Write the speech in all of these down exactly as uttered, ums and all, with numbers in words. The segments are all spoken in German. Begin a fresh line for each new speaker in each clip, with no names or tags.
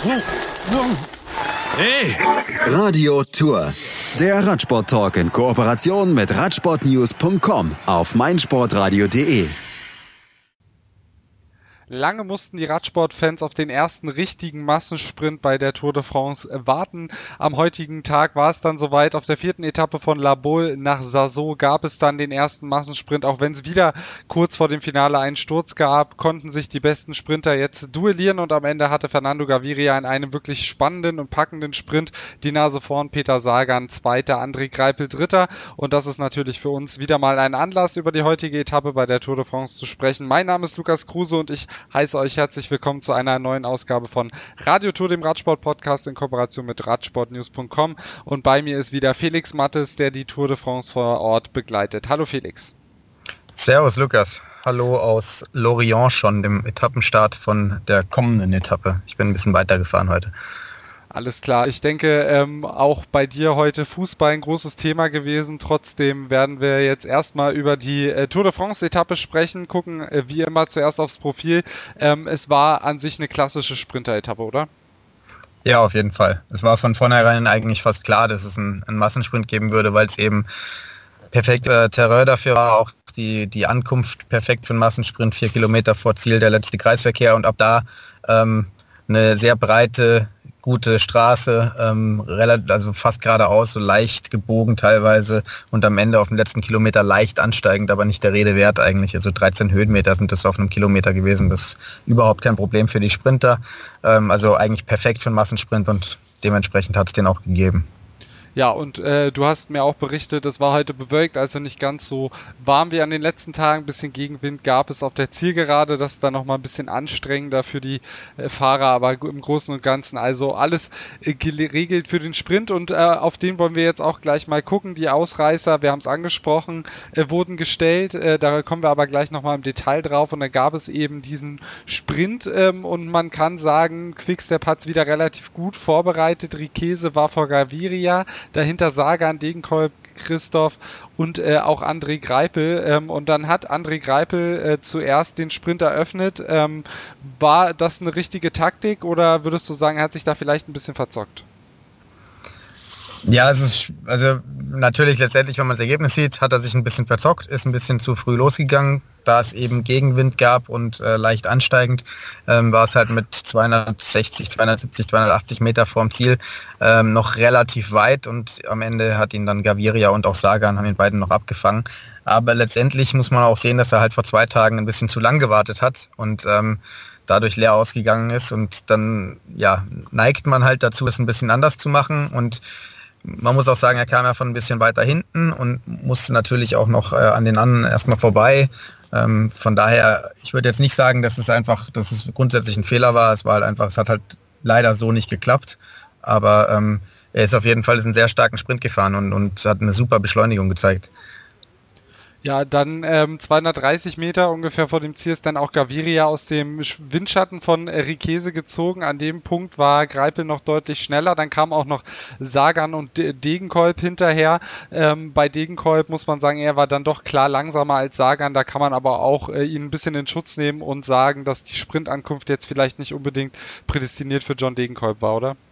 Hey!
Radio Tour. Der Radsport-Talk in Kooperation mit radsportnews punkt com auf meinsportradio punkt de.
Lange mussten die Radsportfans auf den ersten richtigen Massensprint bei der Tour de France warten. Am heutigen Tag war es dann soweit. Auf der vierten Etappe von La Baule nach Sarzeau gab es dann den ersten Massensprint. Auch wenn es wieder kurz vor dem Finale einen Sturz gab, konnten sich die besten Sprinter jetzt duellieren und am Ende hatte Fernando Gaviria in einem wirklich spannenden und packenden Sprint die Nase vorn. Peter Sagan Zweiter, André Greipel Dritter und das ist natürlich für uns wieder mal ein Anlass, über die heutige Etappe bei der Tour de France zu sprechen. Mein Name ist Lukas Kruse und ich heiße euch herzlich willkommen zu einer neuen Ausgabe von Radio Tour, dem Radsport-Podcast in Kooperation mit radsportnews punkt com und bei mir ist wieder Felix Mattes, der die Tour de France vor Ort begleitet. Hallo Felix.
Servus Lukas. Hallo aus Lorient schon, dem Etappenstart von der kommenden Etappe. Ich bin ein bisschen weitergefahren heute.
Alles klar. Ich denke, ähm, auch bei dir heute Fußball ein großes Thema gewesen. Trotzdem werden wir jetzt erstmal über die äh, Tour de France-Etappe sprechen, gucken äh, wie immer zuerst aufs Profil. Ähm, es war an sich eine klassische Sprinter-Etappe, oder?
Ja, auf jeden Fall. Es war von vornherein eigentlich fast klar, dass es einen, einen Massensprint geben würde, weil es eben perfekter Terrain dafür war, auch die, die Ankunft perfekt für einen Massensprint, vier Kilometer vor Ziel, der letzte Kreisverkehr und ab da ähm, eine sehr breite, gute Straße, ähm, relativ, also fast geradeaus, so leicht gebogen teilweise und am Ende auf dem letzten Kilometer leicht ansteigend, aber nicht der Rede wert eigentlich. Also dreizehn Höhenmeter sind das auf einem Kilometer gewesen. Das ist überhaupt kein Problem für die Sprinter. Ähm, also eigentlich perfekt für einen Massensprint und dementsprechend hat es den auch gegeben.
Ja, und äh, du hast mir auch berichtet, es war heute bewölkt, also nicht ganz so warm wie an den letzten Tagen. Ein bisschen Gegenwind gab es auf der Zielgerade, das ist dann nochmal ein bisschen anstrengender für die äh, Fahrer, aber im Großen und Ganzen also alles äh, geregelt für den Sprint und äh, auf den wollen wir jetzt auch gleich mal gucken. Die Ausreißer, wir haben es angesprochen, äh, wurden gestellt, äh, da kommen wir aber gleich nochmal im Detail drauf und da gab es eben diesen Sprint ähm, und man kann sagen, Quickstep hat es wieder relativ gut vorbereitet. Riquese war vor Gaviria, dahinter Sagan, Degenkolb, Christoph und äh, auch André Greipel. Ähm, und dann hat André Greipel äh, zuerst den Sprint eröffnet. Ähm, war das eine richtige Taktik oder würdest du sagen, er hat sich da vielleicht ein bisschen verzockt?
Ja, es ist, also natürlich letztendlich, wenn man das Ergebnis sieht, hat er sich ein bisschen verzockt, ist ein bisschen zu früh losgegangen, da es eben Gegenwind gab und äh, leicht ansteigend, ähm, war es halt mit zweihundertsechzig, zweihundertsiebzig, zweihundertachtzig Meter vorm Ziel ähm, noch relativ weit und am Ende hat ihn dann Gaviria und auch Sagan, haben ihn beiden noch abgefangen. Aber letztendlich muss man auch sehen, dass er halt vor zwei Tagen ein bisschen zu lang gewartet hat und ähm, dadurch leer ausgegangen ist und dann ja neigt man halt dazu, es ein bisschen anders zu machen und man muss auch sagen, er kam ja von ein bisschen weiter hinten und musste natürlich auch noch äh, an den anderen erstmal vorbei. Ähm, von daher, ich würde jetzt nicht sagen, dass es einfach, dass es grundsätzlich ein Fehler war. Es war halt einfach, es hat halt leider so nicht geklappt. Aber ähm, er ist auf jeden Fall einen sehr starken Sprint gefahren und, und hat eine super Beschleunigung gezeigt.
Ja, dann ähm, zweihundertdreißig Meter ungefähr vor dem Ziel ist dann auch Gaviria aus dem Windschatten von äh, Riquese gezogen. An dem Punkt war Greipel noch deutlich schneller. Dann kam auch noch Sagan und De- Degenkolb hinterher. Ähm, bei Degenkolb muss man sagen, er war dann doch klar langsamer als Sagan. Da kann man aber auch äh, ihn ein bisschen in Schutz nehmen und sagen, dass die Sprintankunft jetzt vielleicht nicht unbedingt prädestiniert für John Degenkolb war, oder?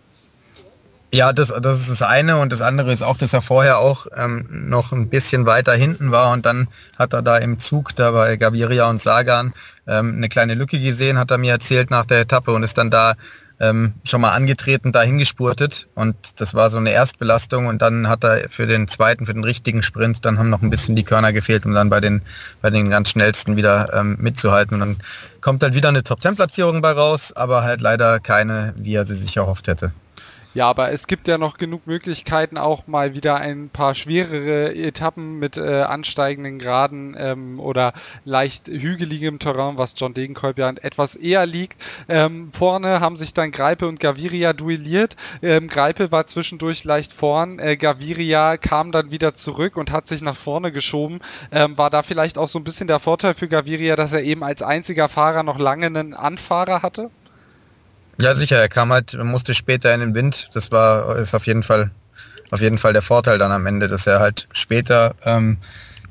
Ja, das, das ist das eine und das andere ist auch, dass er vorher auch ähm, noch ein bisschen weiter hinten war und dann hat er da im Zug, da bei Gaviria und Sagan, ähm, eine kleine Lücke gesehen, hat er mir erzählt nach der Etappe und ist dann da ähm, schon mal angetreten, dahin gespurtet und das war so eine Erstbelastung und dann hat er für den zweiten, für den richtigen Sprint, dann haben noch ein bisschen die Körner gefehlt, um dann bei den bei den ganz schnellsten wieder ähm, mitzuhalten und dann kommt halt wieder eine Top-Zehn-Platzierung bei raus, aber halt leider keine, wie er sie sich erhofft hätte.
Ja, aber es gibt ja noch genug Möglichkeiten, auch mal wieder ein paar schwerere Etappen mit äh, ansteigenden Graden ähm, oder leicht hügeligem Terrain, was John Degenkolb ja etwas eher liegt. Ähm, vorne haben sich dann Greipel und Gaviria duelliert. Ähm, Greipel war zwischendurch leicht vorn. Äh, Gaviria kam dann wieder zurück und hat sich nach vorne geschoben. Ähm, war da vielleicht auch so ein bisschen der Vorteil für Gaviria, dass er eben als einziger Fahrer noch lange einen Anfahrer hatte?
Ja, sicher, er kam halt, musste später in den Wind. Das war ist auf jeden Fall auf jeden Fall der Vorteil dann am Ende, dass er halt später ähm,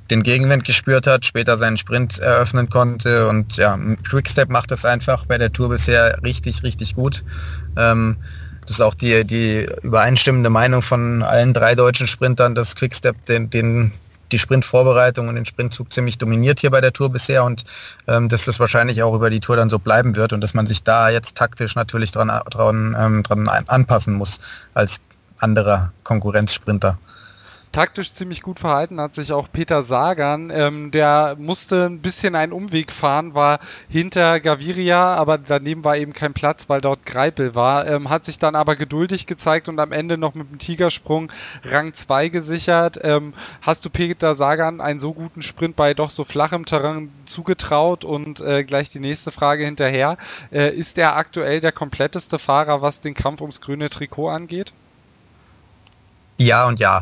den Gegenwind gespürt hat, später seinen Sprint eröffnen konnte und ja, Quickstep macht das einfach bei der Tour bisher richtig, richtig gut. Ähm, das ist auch die, die übereinstimmende Meinung von allen drei deutschen Sprintern, dass Quickstep den, den, die Sprintvorbereitung und den Sprintzug ziemlich dominiert hier bei der Tour bisher und ähm, dass das wahrscheinlich auch über die Tour dann so bleiben wird und dass man sich da jetzt taktisch natürlich dran, dran, ähm, dran anpassen muss als anderer Konkurrenzsprinter.
Taktisch ziemlich gut verhalten hat sich auch Peter Sagan. Ähm, der musste ein bisschen einen Umweg fahren, war hinter Gaviria, aber daneben war eben kein Platz, weil dort Greipel war. Ähm, hat sich dann aber geduldig gezeigt und am Ende noch mit dem Tigersprung Rang zwei gesichert. Ähm, hast du Peter Sagan einen so guten Sprint bei doch so flachem Terrain zugetraut? Und äh, gleich die nächste Frage hinterher. Äh, ist er aktuell der kompletteste Fahrer, was den Kampf ums grüne Trikot angeht?
Ja und ja.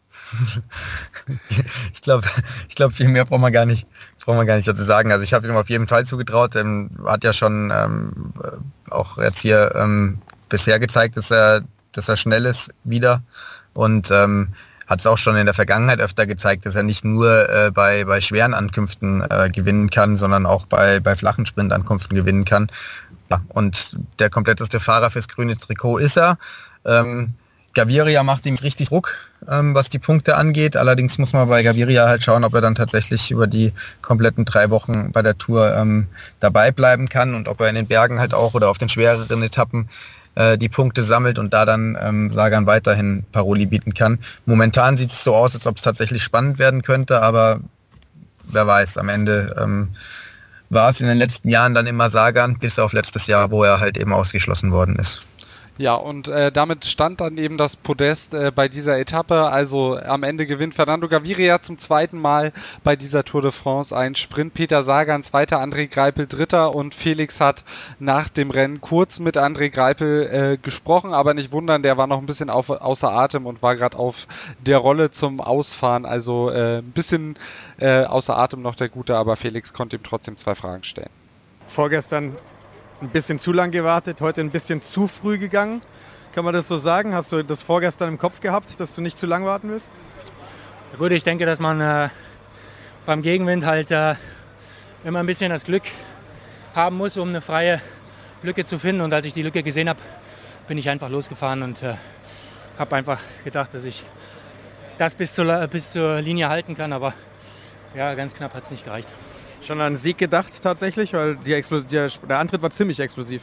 ich glaube, ich glaub, viel mehr braucht man gar nicht, braucht man gar nicht dazu sagen. Also ich habe ihm auf jeden Fall zugetraut. Ähm, hat ja schon ähm, auch jetzt hier ähm, bisher gezeigt, dass er, dass er schnell ist wieder und ähm, hat es auch schon in der Vergangenheit öfter gezeigt, dass er nicht nur äh, bei, bei schweren Ankünften äh, gewinnen kann, sondern auch bei, bei flachen Sprintankünften gewinnen kann. Ja, und der kompletteste Fahrer fürs grüne Trikot ist er. Ähm, Gaviria macht ihm richtig Druck, ähm, was die Punkte angeht. Allerdings muss man bei Gaviria halt schauen, ob er dann tatsächlich über die kompletten drei Wochen bei der Tour ähm, dabei bleiben kann und ob er in den Bergen halt auch oder auf den schwereren Etappen äh, die Punkte sammelt und da dann ähm, Sagan weiterhin Paroli bieten kann. Momentan sieht es so aus, als ob es tatsächlich spannend werden könnte, aber wer weiß, am Ende ähm, war es in den letzten Jahren dann immer Sagan, bis auf letztes Jahr, wo er halt eben ausgeschlossen worden ist.
Ja, und äh, damit stand dann eben das Podest äh, bei dieser Etappe. Also am Ende gewinnt Fernando Gaviria zum zweiten Mal bei dieser Tour de France ein Sprint. Peter Sagan zweiter, André Greipel dritter und Felix hat nach dem Rennen kurz mit André Greipel äh, gesprochen, aber nicht wundern, der war noch ein bisschen auf, außer Atem und war gerade auf der Rolle zum Ausfahren. Also äh, ein bisschen äh, außer Atem noch der Gute, aber Felix konnte ihm trotzdem zwei Fragen stellen.
Vorgestern ein bisschen zu lang gewartet, heute ein bisschen zu früh gegangen. Kann man das so sagen? Hast du das vorgestern im Kopf gehabt, dass du nicht zu lang warten willst?
Ja, gut, ich denke, dass man äh, beim Gegenwind halt äh, immer ein bisschen das Glück haben muss, um eine freie Lücke zu finden. Und als ich die Lücke gesehen habe, bin ich einfach losgefahren und äh, habe einfach gedacht, dass ich das bis zur, bis zur Linie halten kann. Aber ja, ganz knapp hat es nicht gereicht.
Schon an Sieg gedacht tatsächlich, weil die Explos- der, der Antritt war ziemlich explosiv.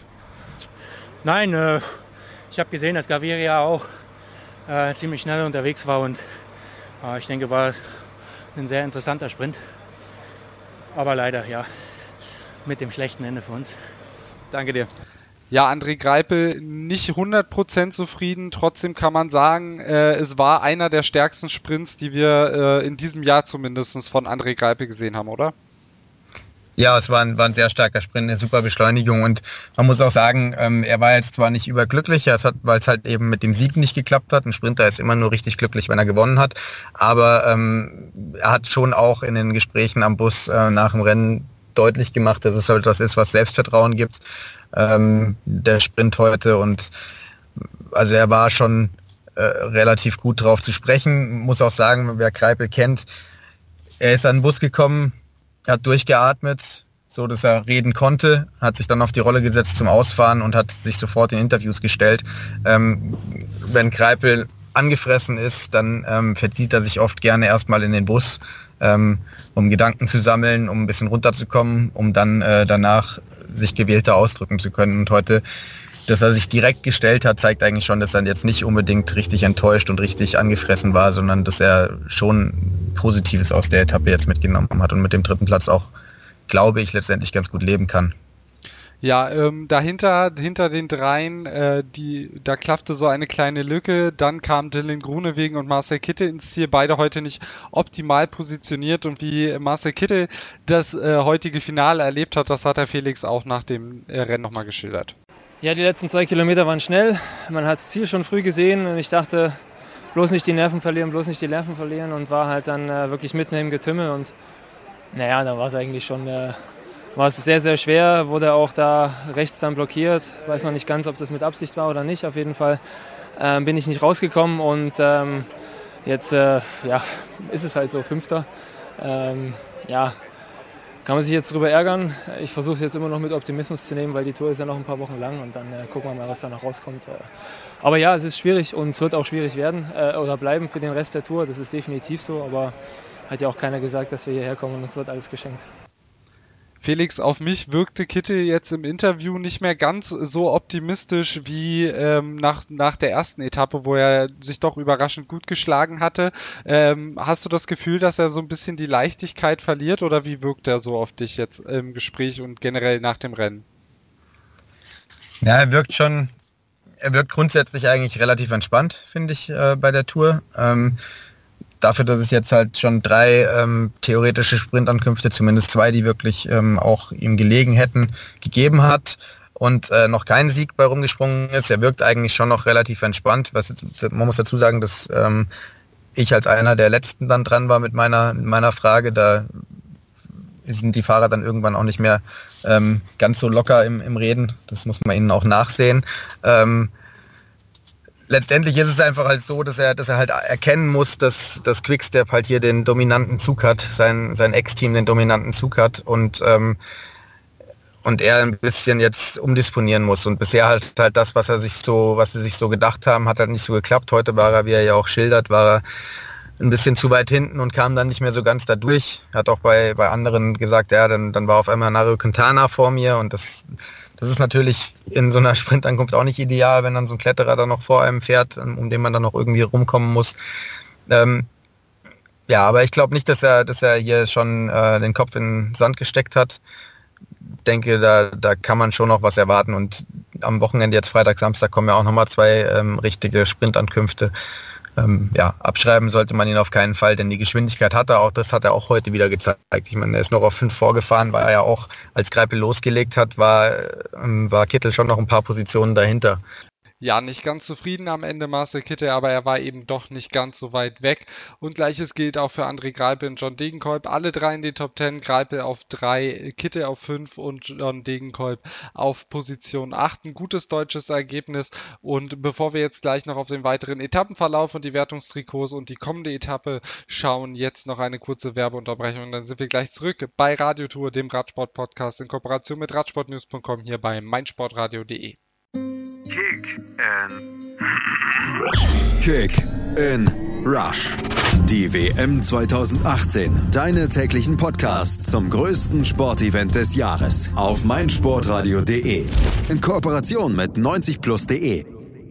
Nein, äh, ich habe gesehen, dass Gaviria auch äh, ziemlich schnell unterwegs war und äh, ich denke, war ein sehr interessanter Sprint. Aber leider, ja, mit dem schlechten Ende für uns.
Danke dir.
Ja, André Greipel nicht hundert Prozent zufrieden. Trotzdem kann man sagen, äh, es war einer der stärksten Sprints, die wir äh, in diesem Jahr zumindest von André Greipel gesehen haben, oder?
Ja, es war ein, war ein sehr starker Sprint, eine super Beschleunigung und man muss auch sagen, ähm, er war jetzt zwar nicht überglücklich, weil es halt eben mit dem Sieg nicht geklappt hat. Ein Sprinter ist immer nur richtig glücklich, wenn er gewonnen hat, aber ähm, er hat schon auch in den Gesprächen am Bus äh, nach dem Rennen deutlich gemacht, dass es halt was ist, was Selbstvertrauen gibt, ähm, der Sprint heute und also er war schon äh, relativ gut drauf zu sprechen. Muss auch sagen, wer Greipel kennt, er ist an den Bus gekommen, er hat durchgeatmet, so dass er reden konnte, hat sich dann auf die Rolle gesetzt zum Ausfahren und hat sich sofort in Interviews gestellt. Ähm, wenn Greipel angefressen ist, dann ähm, verzieht er sich oft gerne erstmal in den Bus, ähm, um Gedanken zu sammeln, um ein bisschen runterzukommen, um dann äh, danach sich gewählter ausdrücken zu können. Und heute, dass er sich direkt gestellt hat, zeigt eigentlich schon, dass er jetzt nicht unbedingt richtig enttäuscht und richtig angefressen war, sondern dass er schon Positives aus der Etappe jetzt mitgenommen hat und mit dem dritten Platz auch, glaube ich, letztendlich ganz gut leben kann.
Ja, ähm, dahinter, hinter den dreien, äh, die, da klaffte so eine kleine Lücke. Dann kam Dylan Groenewegen und Marcel Kittel ins Ziel. Beide heute nicht optimal positioniert. Und wie Marcel Kittel das äh, heutige Finale erlebt hat, das hat der Felix auch nach dem äh, Rennen nochmal geschildert.
Ja, die letzten zwei Kilometer waren schnell. Man hat das Ziel schon früh gesehen und ich dachte, bloß nicht die Nerven verlieren, bloß nicht die Nerven verlieren und war halt dann äh, wirklich mitten im Getümmel und naja, dann war es eigentlich schon äh, war es sehr, sehr schwer, wurde auch da rechts dann blockiert. Weiß noch nicht ganz, ob das mit Absicht war oder nicht. Auf jeden Fall äh, bin ich nicht rausgekommen und ähm, jetzt äh, ja, ist es halt so Fünfter.
Ähm, ja, kann man sich jetzt darüber ärgern. Ich versuche es jetzt immer noch mit Optimismus zu nehmen, weil die Tour ist ja noch ein paar Wochen lang und dann äh, gucken wir mal, was da noch rauskommt. Aber ja, es ist schwierig und es wird auch schwierig werden äh, oder bleiben für den Rest der Tour. Das ist definitiv so, aber hat ja auch keiner gesagt, dass wir hierher kommen und uns wird alles geschenkt.
Felix, auf mich wirkte Kittel jetzt im Interview nicht mehr ganz so optimistisch wie ähm, nach, nach der ersten Etappe, wo er sich doch überraschend gut geschlagen hatte. Ähm, hast du das Gefühl, dass er so ein bisschen die Leichtigkeit verliert oder wie wirkt er so auf dich jetzt im Gespräch und generell nach dem Rennen?
Ja, er wirkt schon, er wirkt grundsätzlich eigentlich relativ entspannt, finde ich, äh, bei der Tour. Ähm, Dafür, dass es jetzt halt schon drei ähm, theoretische Sprintankünfte, zumindest zwei, die wirklich ähm, auch ihm gelegen hätten, gegeben hat und äh, noch kein Sieg bei rumgesprungen ist. Er wirkt eigentlich schon noch relativ entspannt. Was jetzt, man muss dazu sagen, dass ähm, ich als einer der Letzten dann dran war mit meiner, mit meiner Frage. Da sind die Fahrer dann irgendwann auch nicht mehr ähm, ganz so locker im, im Reden. Das muss man ihnen auch nachsehen. Ähm, Letztendlich ist es einfach halt so, dass er, dass er halt erkennen muss, dass das Quickstep halt hier den dominanten Zug hat, sein, sein Ex-Team den dominanten Zug hat und, ähm, und er ein bisschen jetzt umdisponieren muss. Und bisher halt halt das, was er sich so, was sie sich so gedacht haben, hat halt nicht so geklappt. Heute war er, wie er ja auch schildert, war er ein bisschen zu weit hinten und kam dann nicht mehr so ganz da durch. Er hat auch bei, bei anderen gesagt, ja, dann, dann war auf einmal Nairo Quintana vor mir und das, das ist natürlich in so einer Sprintankunft auch nicht ideal, wenn dann so ein Kletterer dann noch vor einem fährt, um den man dann noch irgendwie rumkommen muss. Ähm, ja, aber ich glaube nicht, dass er, dass er hier schon äh, den Kopf in den Sand gesteckt hat. Ich denke, da, da kann man schon noch was erwarten und am Wochenende jetzt Freitag, Samstag kommen ja auch nochmal zwei ähm, richtige Sprintankünfte. Ähm, ja, abschreiben sollte man ihn auf keinen Fall, denn die Geschwindigkeit hat er auch, das hat er auch heute wieder gezeigt. Ich meine, er ist noch auf fünf vorgefahren, war er ja auch, als Greipel losgelegt hat, war, ähm, war Kittel schon noch ein paar Positionen dahinter.
Ja, nicht ganz zufrieden am Ende Marcel Kittel, aber er war eben doch nicht ganz so weit weg. Und gleiches gilt auch für André Greipel und John Degenkolb. Alle drei in den Top Ten, Greipel auf drei, Kittel auf fünf und John Degenkolb auf Position acht. Ein gutes deutsches Ergebnis. Und bevor wir jetzt gleich noch auf den weiteren Etappenverlauf und die Wertungstrikots und die kommende Etappe schauen, jetzt noch eine kurze Werbeunterbrechung. Und dann sind wir gleich zurück bei Radiotour, dem Radsport-Podcast in Kooperation mit radsportnews punkt com hier bei meinsportradio punkt de.
Kick in Kick in Rush. Die W M zwanzig achtzehn. Deine täglichen Podcasts zum größten Sportevent des Jahres auf meinsportradio punkt de. In Kooperation mit neunzig plus punkt de.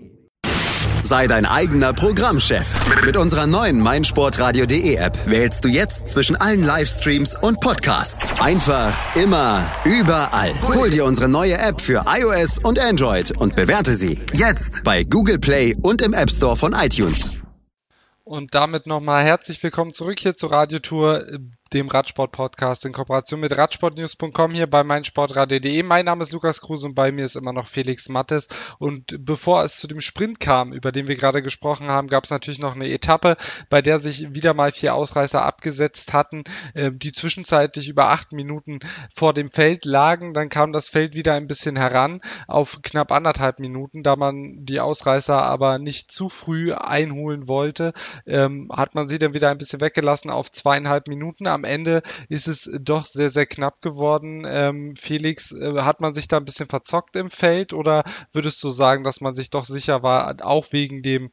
Sei dein eigener Programmchef. Mit unserer neuen meinsportradio punkt de App wählst du jetzt zwischen allen Livestreams und Podcasts. Einfach, immer, überall. Hol dir unsere neue App für iOS und Android und bewerte sie jetzt bei Google Play und im App Store von iTunes.
Und damit nochmal herzlich willkommen zurück hier zur Radiotour, dem Radsport-Podcast in Kooperation mit radsportnews punkt com hier bei meinsportradio punkt de. Mein Name ist Lukas Kruse und bei mir ist immer noch Felix Mattes. Und bevor es zu dem Sprint kam, über den wir gerade gesprochen haben, gab es natürlich noch eine Etappe, bei der sich wieder mal vier Ausreißer abgesetzt hatten, die zwischenzeitlich über acht Minuten vor dem Feld lagen. Dann kam das Feld wieder ein bisschen heran auf knapp anderthalb Minuten, da man die Ausreißer aber nicht zu früh einholen wollte, ähm, hat man sie dann wieder ein bisschen weggelassen auf zweieinhalb Minuten. Am Ende ist es doch sehr, sehr knapp geworden. Ähm, Felix, äh, hat man sich da ein bisschen verzockt im Feld oder würdest du sagen, dass man sich doch sicher war, auch wegen dem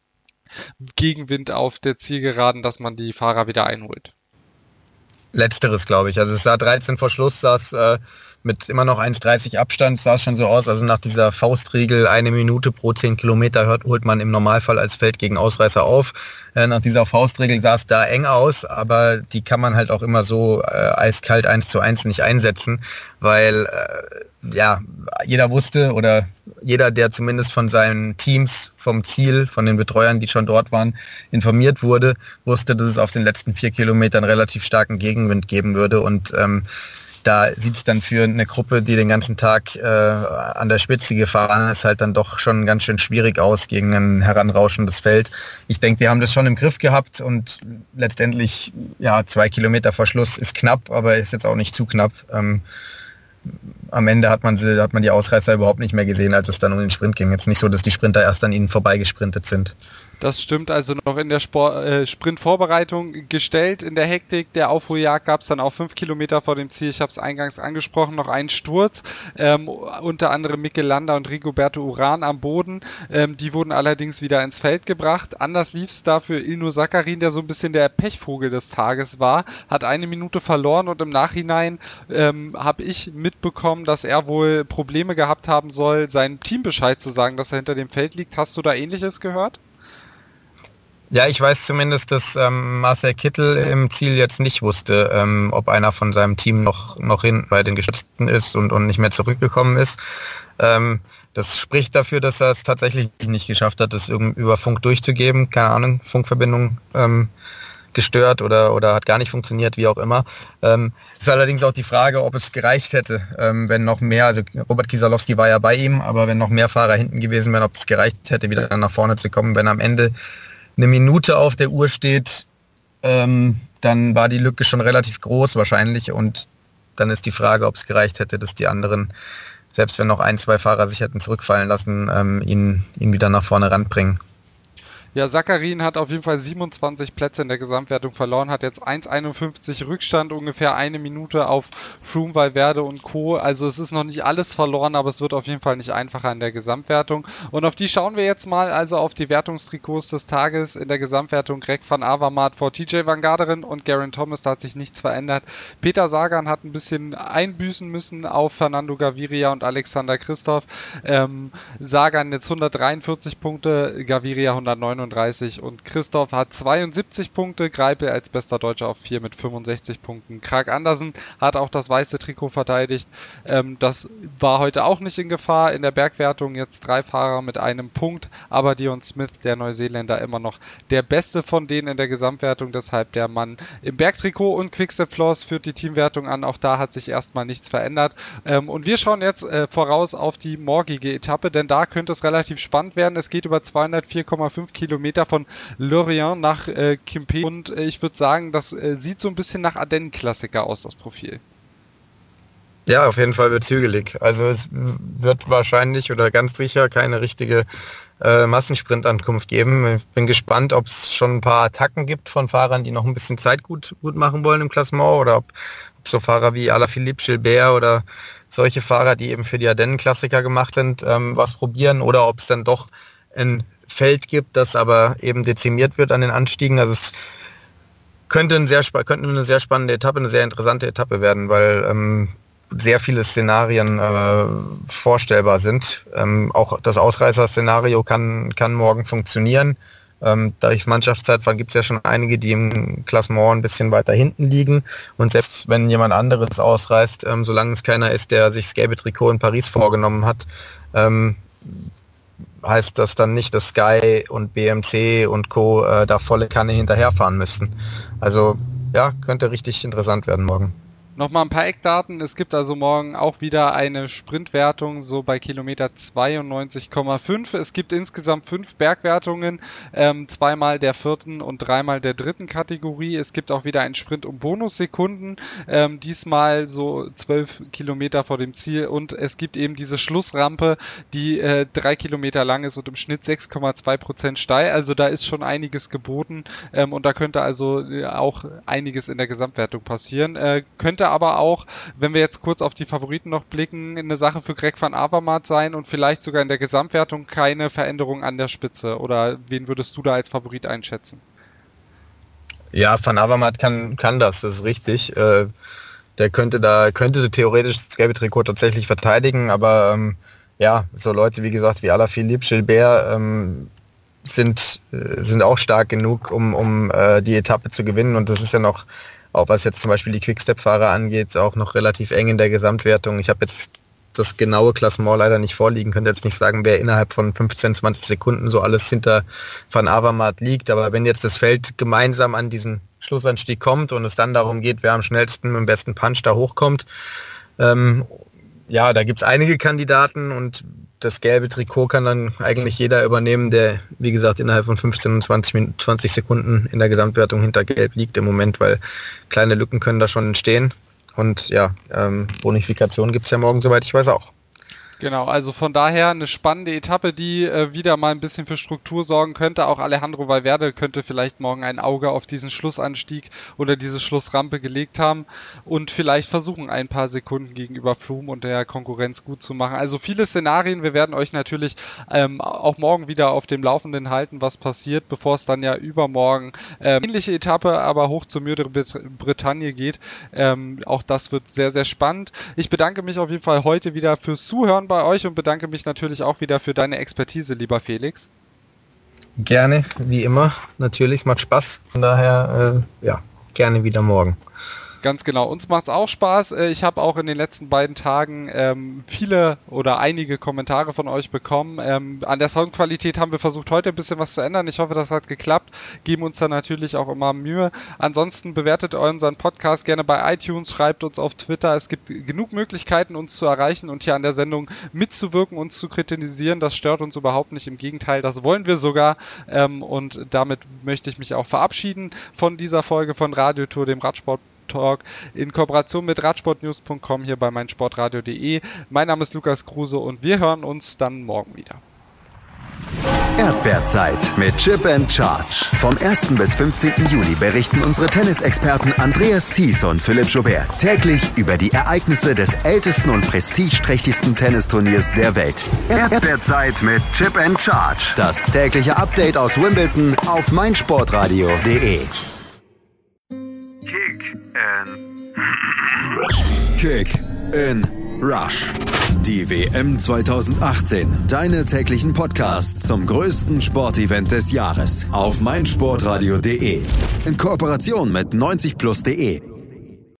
Gegenwind auf der Zielgeraden, dass man die Fahrer wieder einholt?
Letzteres, glaube ich. Also es sah dreizehn vor Schluss, sah es äh, mit immer noch eins dreißig Abstand, sah es schon so aus. Also nach dieser Faustregel, eine Minute pro zehn Kilometer hört, holt man im Normalfall als Feld gegen Ausreißer auf. Äh, nach dieser Faustregel sah es da eng aus, aber die kann man halt auch immer so äh, eiskalt eins zu eins nicht einsetzen, weil äh, ja, jeder wusste oder jeder, der zumindest von seinen Teams, vom Ziel, von den Betreuern, die schon dort waren, informiert wurde, wusste, dass es auf den letzten vier Kilometern relativ starken Gegenwind geben würde und ähm, da sieht es dann für eine Gruppe, die den ganzen Tag äh, an der Spitze gefahren ist, halt dann doch schon ganz schön schwierig aus gegen ein heranrauschendes Feld. Ich denke, die haben das schon im Griff gehabt und letztendlich, ja, zwei Kilometer vor Schluss ist knapp, aber ist jetzt auch nicht zu knapp. Ähm, am Ende hat man, sie, hat man die Ausreißer überhaupt nicht mehr gesehen, als es dann um den Sprint ging. Jetzt nicht so, dass die Sprinter erst an ihnen vorbeigesprintet sind.
Das stimmt, also noch in der Sport, äh, Sprintvorbereitung gestellt. In der Hektik der Aufholjagd gab es dann auch fünf Kilometer vor dem Ziel, ich habe es eingangs angesprochen, noch einen Sturz. Ähm, unter anderem Mikel Landa und Rigoberto Urán am Boden. Ähm, die wurden allerdings wieder ins Feld gebracht. Anders lief es da für Ilnur Zakarin, der so ein bisschen der Pechvogel des Tages war. Hat eine Minute verloren und im Nachhinein ähm, habe ich mitbekommen, dass er wohl Probleme gehabt haben soll, seinem Team Bescheid zu sagen, dass er hinter dem Feld liegt. Hast du da Ähnliches gehört?
Ja, ich weiß zumindest, dass ähm, Marcel Kittel im Ziel jetzt nicht wusste, ähm, ob einer von seinem Team noch, noch hin bei den Geschützten ist und, und nicht mehr zurückgekommen ist. Ähm, das spricht dafür, dass er es tatsächlich nicht geschafft hat, das irgendwie über Funk durchzugeben. Keine Ahnung, Funkverbindung ähm, gestört oder, oder hat gar nicht funktioniert, wie auch immer. Ähm, ist allerdings auch die Frage, ob es gereicht hätte, ähm, wenn noch mehr, also Robert Kieselowski war ja bei ihm, aber wenn noch mehr Fahrer hinten gewesen wären, ob es gereicht hätte, wieder nach vorne zu kommen, wenn am Ende eine Minute auf der Uhr steht, ähm, dann war die Lücke schon relativ groß wahrscheinlich und dann ist die Frage, ob es gereicht hätte, dass die anderen, selbst wenn noch ein, zwei Fahrer sich hätten zurückfallen lassen, ähm, ihn, ihn wieder nach vorne ranbringen.
Ja, Zakarin hat auf jeden Fall siebenundzwanzig Plätze in der Gesamtwertung verloren, hat jetzt eins einundfünfzig Rückstand, ungefähr eine Minute auf Froome, Valverde und Co. Also es ist noch nicht alles verloren, aber es wird auf jeden Fall nicht einfacher in der Gesamtwertung. Und auf die schauen wir jetzt mal, also auf die Wertungstrikots des Tages in der Gesamtwertung. Greg van Avermaet vor T J van Garderen und Geraint Thomas, da hat sich nichts verändert. Peter Sagan hat ein bisschen einbüßen müssen auf Fernando Gaviria und Alexander Kristoff. Ähm, Sagan jetzt hundertdreiundvierzig Punkte, Gaviria hundertneununddreißig und Kristoff hat zweiundsiebzig Punkte, Greipel als bester Deutscher auf vier mit fünfundsechzig Punkten. Krag Andersen hat auch das weiße Trikot verteidigt. Ähm, das war heute auch nicht in Gefahr. In der Bergwertung jetzt drei Fahrer mit einem Punkt, aber Dion Smith, der Neuseeländer, immer noch der beste von denen in der Gesamtwertung, deshalb der Mann im Bergtrikot. Und Quick-Step Floors führt die Teamwertung an, auch da hat sich erstmal nichts verändert. Ähm, und wir schauen jetzt äh, voraus auf die morgige Etappe, denn da könnte es relativ spannend werden. Es geht über zweihundertvier Komma fünf Kilometer von Lorient nach äh, Quimper und äh, ich würde sagen, das äh, sieht so ein bisschen nach Ardennen-Klassiker aus, das Profil.
Ja, auf jeden Fall wird es hügelig. Also es wird wahrscheinlich oder ganz sicher keine richtige äh, Massensprintankunft geben. Ich bin gespannt, ob es schon ein paar Attacken gibt von Fahrern, die noch ein bisschen Zeit gut, gut machen wollen im Klassement oder ob, ob so Fahrer wie Alaphilippe, Gilbert oder solche Fahrer, die eben für die Ardennen-Klassiker gemacht sind, ähm, was probieren oder ob es dann doch ein Feld gibt, das aber eben dezimiert wird an den Anstiegen. Also es könnte, ein sehr, könnte eine sehr spannende Etappe, eine sehr interessante Etappe werden, weil ähm, sehr viele Szenarien äh, vorstellbar sind. Ähm, auch das Ausreißer-Szenario kann, kann morgen funktionieren. Ähm, durch Mannschaftszeitfahren gibt es ja schon einige, die im Klassement ein bisschen weiter hinten liegen. Und selbst wenn jemand anderes ausreißt, ähm, solange es keiner ist, der sich das gelbe Trikot in Paris vorgenommen hat, ähm, heißt das dann nicht, dass Sky und B M C und Co. Äh, da volle Kanne hinterherfahren müssten. Also ja, könnte richtig interessant werden morgen.
Nochmal ein paar Eckdaten. Es gibt also morgen auch wieder eine Sprintwertung, so bei Kilometer zweiundneunzig Komma fünf. Es gibt insgesamt fünf Bergwertungen, ähm, zweimal der vierten und dreimal der dritten Kategorie. Es gibt auch wieder einen Sprint um Bonussekunden, ähm, diesmal so zwölf Kilometer vor dem Ziel. Und es gibt eben diese Schlussrampe, die äh, drei Kilometer lang ist und im Schnitt sechs Komma zwei Prozent steil. Also da ist schon einiges geboten ähm, und da könnte also auch einiges in der Gesamtwertung passieren. Äh, könnte aber auch, wenn wir jetzt kurz auf die Favoriten noch blicken, eine Sache für Greg van Avermaet sein und vielleicht sogar in der Gesamtwertung keine Veränderung an der Spitze. Oder wen würdest du da als Favorit einschätzen?
Ja, Van Avermaet kann, kann das, das ist richtig. Äh, der könnte da, könnte theoretisch das gelbe Trikot tatsächlich verteidigen, aber ähm, ja, so Leute, wie gesagt, wie Alaphilippe, Gilbert ähm, sind, äh, sind auch stark genug, um, um äh, die Etappe zu gewinnen und das ist ja noch, auch was jetzt zum Beispiel die Quick-Step-Fahrer angeht, auch noch relativ eng in der Gesamtwertung. Ich habe jetzt das genaue Klassement leider nicht vorliegen, könnte jetzt nicht sagen, wer innerhalb von fünfzehn, zwanzig Sekunden so alles hinter Van Avermaet liegt. Aber wenn jetzt das Feld gemeinsam an diesen Schlussanstieg kommt und es dann darum geht, wer am schnellsten mit dem besten Punch da hochkommt, ähm, ja, da gibt es einige Kandidaten und das gelbe Trikot kann dann eigentlich jeder übernehmen, der, wie gesagt, innerhalb von fünfzehn und zwanzig Sekunden in der Gesamtwertung hinter Gelb liegt im Moment, weil kleine Lücken können da schon entstehen. Und ja, ähm, Bonifikation gibt es ja morgen, soweit ich weiß, auch.
Genau, also von daher eine spannende Etappe, die äh, wieder mal ein bisschen für Struktur sorgen könnte. Auch Alejandro Valverde könnte vielleicht morgen ein Auge auf diesen Schlussanstieg oder diese Schlussrampe gelegt haben und vielleicht versuchen, ein paar Sekunden gegenüber Froome und der Konkurrenz gut zu machen. Also viele Szenarien. Wir werden euch natürlich ähm, auch morgen wieder auf dem Laufenden halten, was passiert, bevor es dann ja übermorgen ähm, ähnliche Etappe, aber hoch zur Mur de Bretagne geht. Ähm, auch das wird sehr, sehr spannend. Ich bedanke mich auf jeden Fall heute wieder fürs Zuhören bei euch und bedanke mich natürlich auch wieder für deine Expertise, lieber Felix.
Gerne, wie immer. Natürlich, macht Spaß. Von daher, äh, ja, gerne wieder morgen.
Ganz genau, uns macht es auch Spaß. Ich habe auch in den letzten beiden Tagen ähm, viele oder einige Kommentare von euch bekommen. Ähm, an der Soundqualität haben wir versucht, heute ein bisschen was zu ändern. Ich hoffe, das hat geklappt. Geben uns da natürlich auch immer Mühe. Ansonsten bewertet unseren Podcast gerne bei iTunes, schreibt uns auf Twitter. Es gibt genug Möglichkeiten, uns zu erreichen und hier an der Sendung mitzuwirken, uns zu kritisieren. Das stört uns überhaupt nicht. Im Gegenteil, das wollen wir sogar. Ähm, und damit möchte ich mich auch verabschieden von dieser Folge von Radiotour, dem Radsport Talk in Kooperation mit radsportnews punkt com hier bei meinsportradio punkt de. Mein Name ist Lukas Kruse und wir hören uns dann morgen wieder.
Erdbeerzeit mit Chip and Charge. Vom ersten bis fünfzehnten Juli berichten unsere Tennisexperten Andreas Thies und Philipp Joubert täglich über die Ereignisse des ältesten und prestigeträchtigsten Tennisturniers der Welt. Erdbeerzeit mit Chip and Charge. Das tägliche Update aus Wimbledon auf meinsportradio punkt de. Kick in Kick in Rush. Die W M zwanzig achtzehn. Deine täglichen Podcasts zum größten Sportevent des Jahres auf meinsportradio punkt de. In Kooperation mit neunzig plus punkt de.